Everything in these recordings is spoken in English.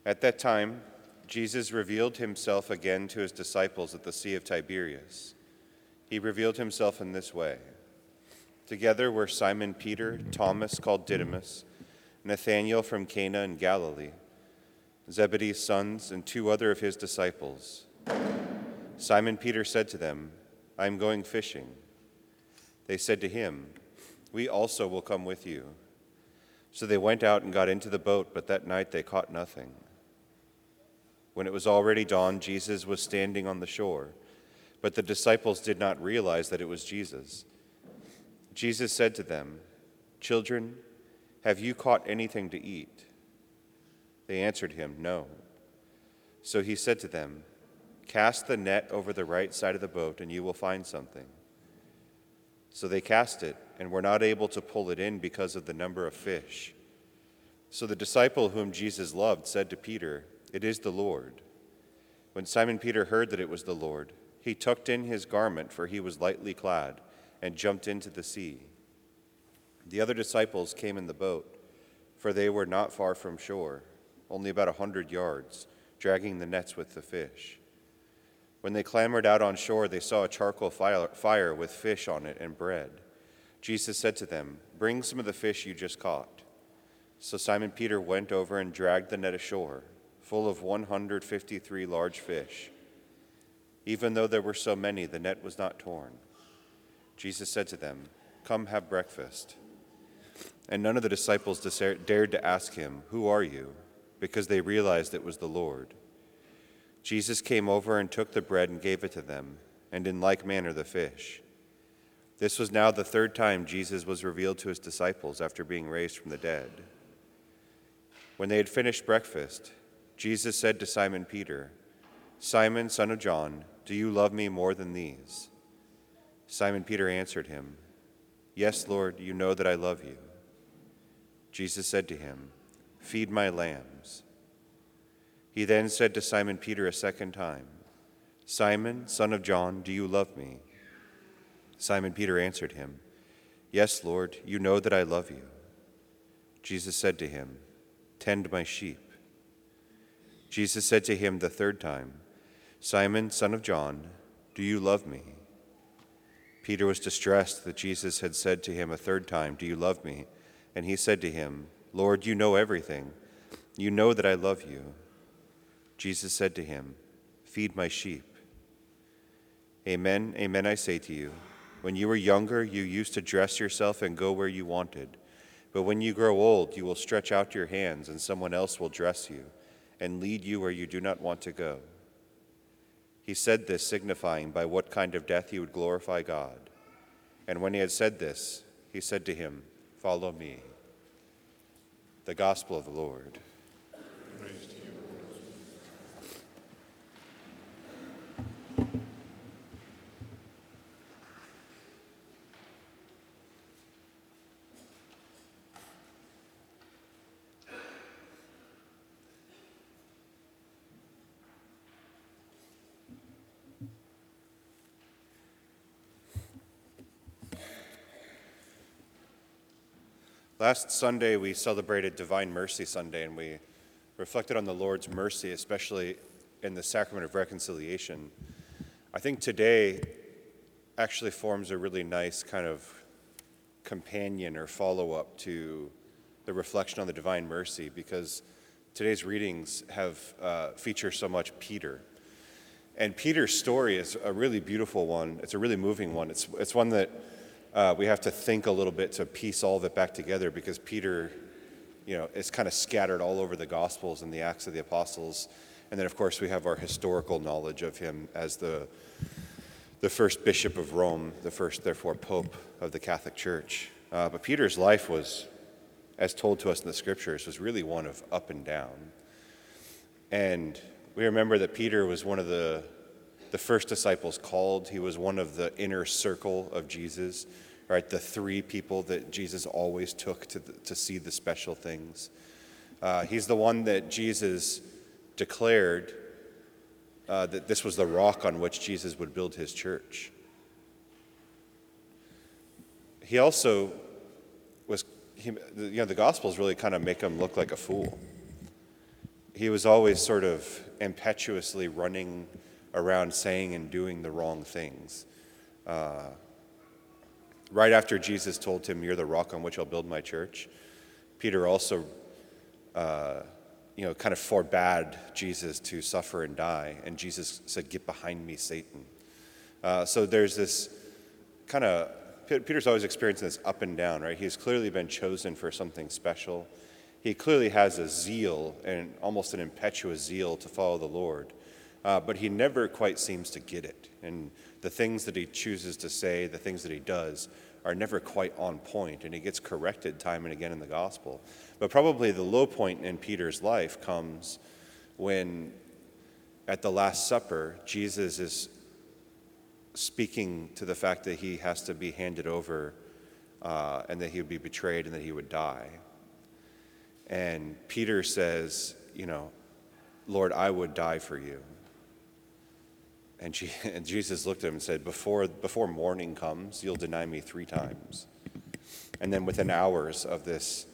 At that time, Jesus revealed himself again to his disciples at the Sea of Tiberias. He revealed himself in this way. Together were Simon Peter, Thomas called Didymus, Nathanael from Cana in Galilee, Zebedee's sons, and 2 other of his disciples. Simon Peter said to them, "I am going fishing." They said to him, "We also will come with you." So they went out and got into the boat, but that night they caught nothing. When it was already dawn, Jesus was standing on the shore, but the disciples did not realize that it was Jesus. Jesus said to them, "Children, have you caught anything to eat?" They answered him, "No." So he said to them, "Cast the net over the right side of the boat, and you will find something." So they cast it, and were not able to pull it in because of the number of fish. So the disciple whom Jesus loved said to Peter, "It is the Lord." When Simon Peter heard that it was the Lord, he tucked in his garment, for he was lightly clad, and jumped into the sea. The other disciples came in the boat, for they were not far from shore, only about 100 yards, dragging the nets with the fish. When they clambered out on shore, they saw a charcoal fire with fish on it and bread. Jesus said to them, "Bring some of the fish you just caught." So Simon Peter went over and dragged the net ashore, full of 153 large fish. Even though there were so many, the net was not torn. Jesus said to them, "Come have breakfast." And none of the disciples dared to ask him, "Who are you?" because they realized it was the Lord. Jesus came over and took the bread and gave it to them, and in like manner the fish. This was now the 3rd time Jesus was revealed to his disciples after being raised from the dead. When they had finished breakfast, Jesus said to Simon Peter, "Simon, son of John, do you love me more than these?" Simon Peter answered him, "Yes, Lord, you know that I love you." Jesus said to him, "Feed my lambs." He then said to Simon Peter a second time, "Simon, son of John, do you love me?" Simon Peter answered him, "Yes, Lord, you know that I love you." Jesus said to him, "Tend my sheep." Jesus said to him the 3rd time, "Simon, son of John, do you love me?" Peter was distressed that Jesus had said to him a 3rd time, "Do you love me?" And he said to him, "Lord, you know everything. You know that I love you." Jesus said to him, "Feed my sheep. Amen, amen, I say to you, when you were younger, you used to dress yourself and go where you wanted. But when you grow old, you will stretch out your hands, and someone else will dress you and lead you where you do not want to go." He said this, signifying by what kind of death he would glorify God. And when he had said this, he said to him, "Follow me." The Gospel of the Lord. Praise to you. Last Sunday, we celebrated Divine Mercy Sunday, and we reflected on the Lord's mercy, especially in the sacrament of reconciliation. I think today actually forms a really nice kind of companion or follow-up to the reflection on the Divine Mercy, because today's readings have feature so much Peter. And Peter's story is a really beautiful one. It's a really moving one. It's one that we have to think a little bit to piece all of it back together, because Peter, is kind of scattered all over the Gospels and the Acts of the Apostles. And then, of course, we have our historical knowledge of him as the first bishop of Rome, the first, therefore, pope of the Catholic Church. But Peter's life was, as told to us in the Scriptures, was really one of up and down. And we remember that Peter was one of the first disciples called. He was one of the inner circle of Jesus, right? The 3 people that Jesus always took to see the special things. He's the one that Jesus declared that this was the rock on which Jesus would build his church. He also was, the Gospels really kind of make him look like a fool. he was always sort of impetuously running around saying and doing the wrong things. Right after Jesus told him, "You're the rock on which I'll build my church," Peter also, kind of forbade Jesus to suffer and die. And Jesus said, "Get behind me, Satan." So there's this kind of, Peter's always experiencing this up and down, right? He's clearly been chosen for something special. He clearly has a zeal and almost an impetuous zeal to follow the Lord. But he never quite seems to get it. And the things that he chooses to say, the things that he does, are never quite on point, and he gets corrected time and again in the gospel. But probably the low point in Peter's life comes when, at the Last Supper, Jesus is speaking to the fact that he has to be handed over and that he would be betrayed and that he would die. And Peter says, "Lord, I would die for you." And Jesus looked at him and said, before morning comes, you'll deny me 3 times. And then within hours of this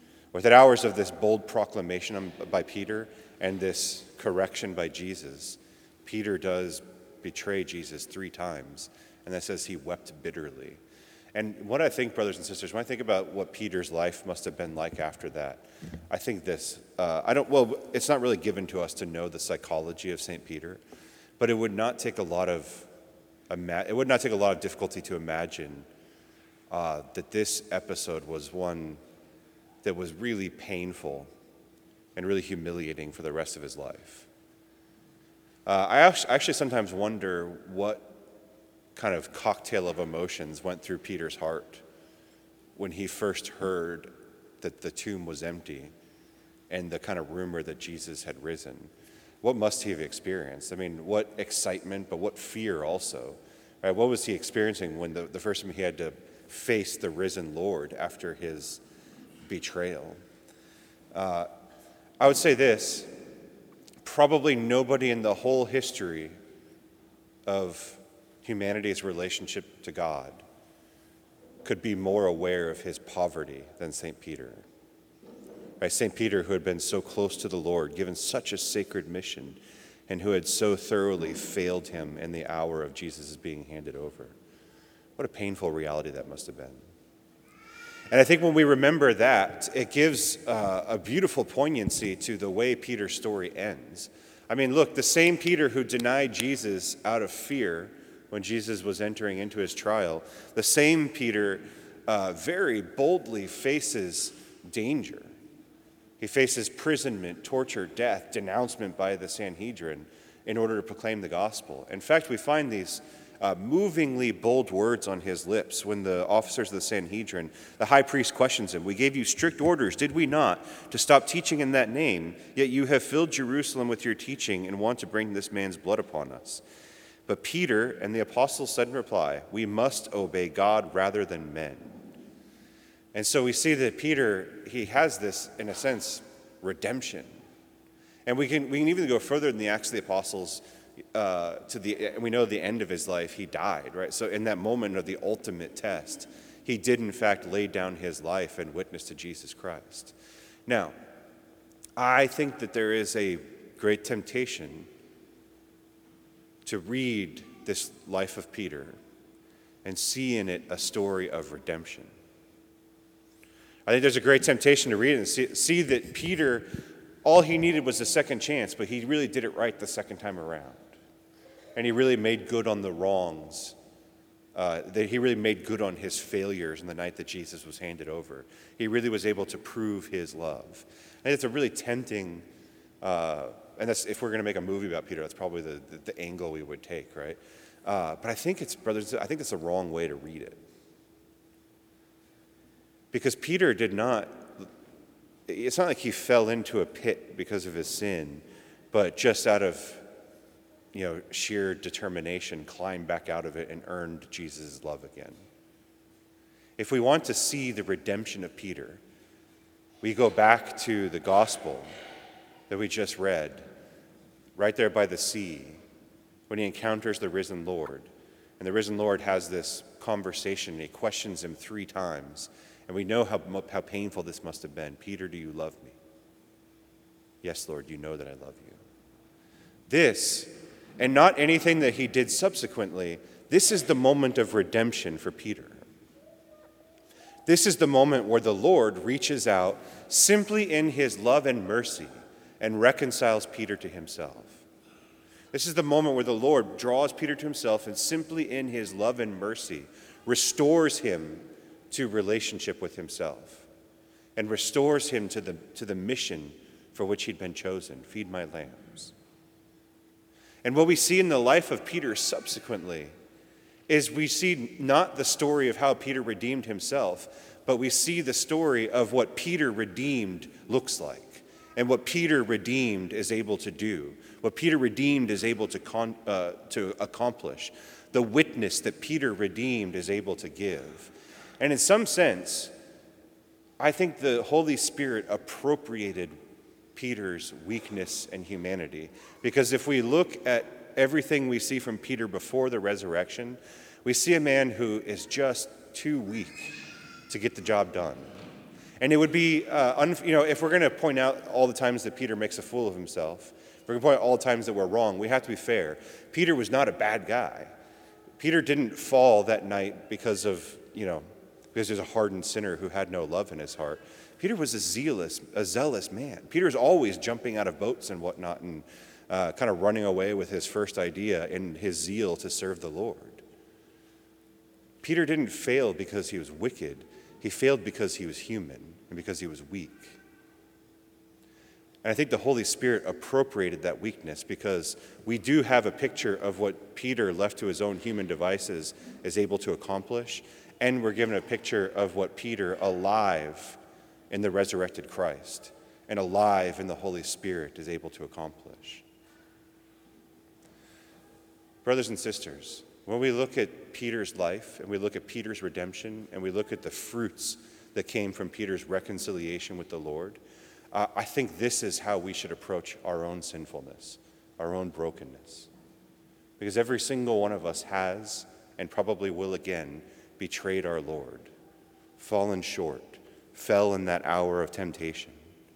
bold proclamation by Peter and this correction by Jesus, Peter does betray Jesus 3 times. And that says he wept bitterly. And what I think, brothers and sisters, when I think about what Peter's life must have been like after that, I think this. It's not really given to us to know the psychology of St. Peter. But it would not take a lot of difficulty to imagine that this episode was one that was really painful and really humiliating for the rest of his life. I actually sometimes wonder what kind of cocktail of emotions went through Peter's heart when he first heard that the tomb was empty and the kind of rumor that Jesus had risen. What must he have experienced? I mean, what excitement, but what fear also. Right? What was he experiencing when the first time he had to face the risen Lord after his betrayal? I would say this, probably nobody in the whole history of humanity's relationship to God could be more aware of his poverty than St. Peter. Right? St. Peter, who had been so close to the Lord, given such a sacred mission, and who had so thoroughly failed him in the hour of Jesus' being handed over. What a painful reality that must have been. And I think when we remember that, it gives a beautiful poignancy to the way Peter's story ends. I mean, look, the same Peter who denied Jesus out of fear when Jesus was entering into his trial, the same Peter very boldly faces danger. He faces imprisonment, torture, death, denouncement by the Sanhedrin in order to proclaim the gospel. In fact, we find these movingly bold words on his lips when the officers of the Sanhedrin, the high priest questions him, "We gave you strict orders, did we not, to stop teaching in that name? Yet you have filled Jerusalem with your teaching and want to bring this man's blood upon us." But Peter and the apostles said in reply, "We must obey God rather than men." And so we see that Peter, he has this, in a sense, redemption. And we can even go further in the Acts of the Apostles. We know the end of his life, he died, right? So in that moment of the ultimate test, he did in fact lay down his life and witness to Jesus Christ. Now, I think that there is a great temptation to read this life of Peter and see in it a story of redemption. I think there's a great temptation to read it and see that Peter, all he needed was a second chance, but he really did it right the second time around. And he really made good on the wrongs. That he really made good on his failures on the night that Jesus was handed over. He really was able to prove his love. I think it's a really tempting, and that's, if we're going to make a movie about Peter, that's probably the angle we would take, right? But I think it's the wrong way to read it. Because Peter it's not like he fell into a pit because of his sin, but just out of sheer determination, climbed back out of it and earned Jesus' love again. If we want to see the redemption of Peter, we go back to the gospel that we just read, right there by the sea, when he encounters the risen Lord. And the risen Lord has this conversation, and he questions him 3 times. And we know how painful this must have been. "Peter, do you love me?" Yes, Lord, you know that I love you. This, and not anything that he did subsequently, this is the moment of redemption for Peter. This is the moment where the Lord reaches out simply in his love and mercy and reconciles Peter to himself. This is the moment where the Lord draws Peter to himself and simply in his love and mercy restores him to relationship with himself and restores him to the mission for which he'd been chosen, feed my lambs. And what we see in the life of Peter subsequently is we see not the story of how Peter redeemed himself, but we see the story of what Peter redeemed looks like and what Peter redeemed is able to do, what Peter redeemed is able to accomplish, the witness that Peter redeemed is able to give. And in some sense, I think the Holy Spirit appropriated Peter's weakness and humanity. Because if we look at everything we see from Peter before the resurrection, we see a man who is just too weak to get the job done. And it would be, if we're going to point out all the times that Peter makes a fool of himself, if we're going to point out all the times that we're wrong, we have to be fair. Peter was not a bad guy. Peter didn't fall that night because there's a hardened sinner who had no love in his heart. Peter was a zealous man. Peter's always jumping out of boats and whatnot and kind of running away with his first idea in his zeal to serve the Lord. Peter didn't fail because he was wicked. He failed because he was human and because he was weak. And I think the Holy Spirit appropriated that weakness because we do have a picture of what Peter, left to his own human devices, is able to accomplish. And we're given a picture of what Peter, alive in the resurrected Christ and alive in the Holy Spirit, is able to accomplish. Brothers and sisters, when we look at Peter's life and we look at Peter's redemption and we look at the fruits that came from Peter's reconciliation with the Lord, I think this is how we should approach our own sinfulness, our own brokenness. Because every single one of us has, and probably will again, betrayed our Lord, fallen short, fell in that hour of temptation.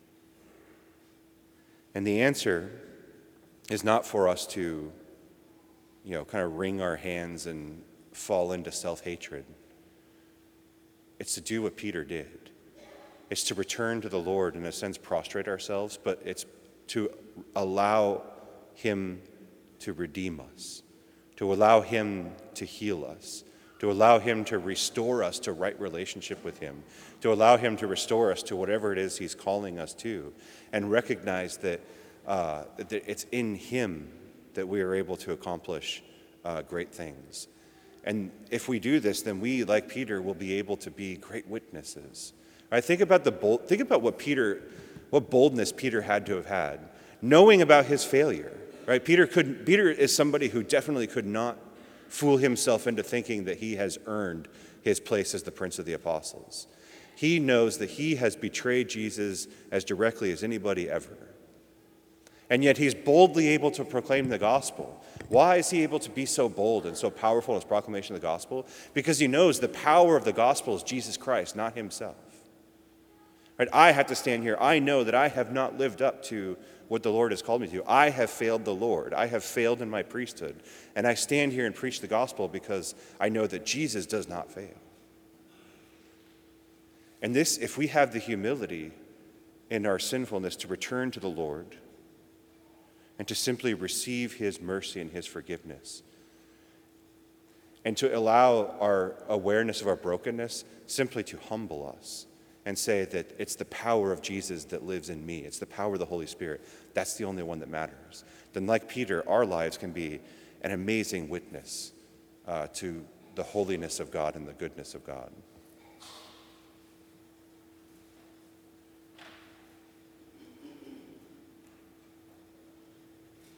And the answer is not for us to, kind of wring our hands and fall into self-hatred. It's to do what Peter did. It's to return to the Lord, in a sense, prostrate ourselves, but it's to allow him to redeem us, to allow him to heal us, to allow him to restore us to right relationship with him, to allow him to restore us to whatever it is he's calling us to, and recognize that it's in him that we are able to accomplish great things. And if we do this, then we, like Peter, will be able to be great witnesses. Right? Think about what boldness Peter had to have had, knowing about his failure. Right? Peter is somebody who definitely could not fool himself into thinking that he has earned his place as the Prince of the Apostles. He knows that he has betrayed Jesus as directly as anybody ever. And yet he's boldly able to proclaim the gospel. Why is he able to be so bold and so powerful in his proclamation of the gospel? Because he knows the power of the gospel is Jesus Christ, not himself. Right? I have to stand here. I know that I have not lived up to what the Lord has called me to. I have failed the Lord. I have failed in my priesthood. And I stand here and preach the gospel because I know that Jesus does not fail. And this, if we have the humility in our sinfulness to return to the Lord and to simply receive his mercy and his forgiveness, and to allow our awareness of our brokenness simply to humble us and say that it's the power of Jesus that lives in me. It's the power of the Holy Spirit. That's the only one that matters. Then, like Peter, our lives can be an amazing witness to the holiness of God and the goodness of God.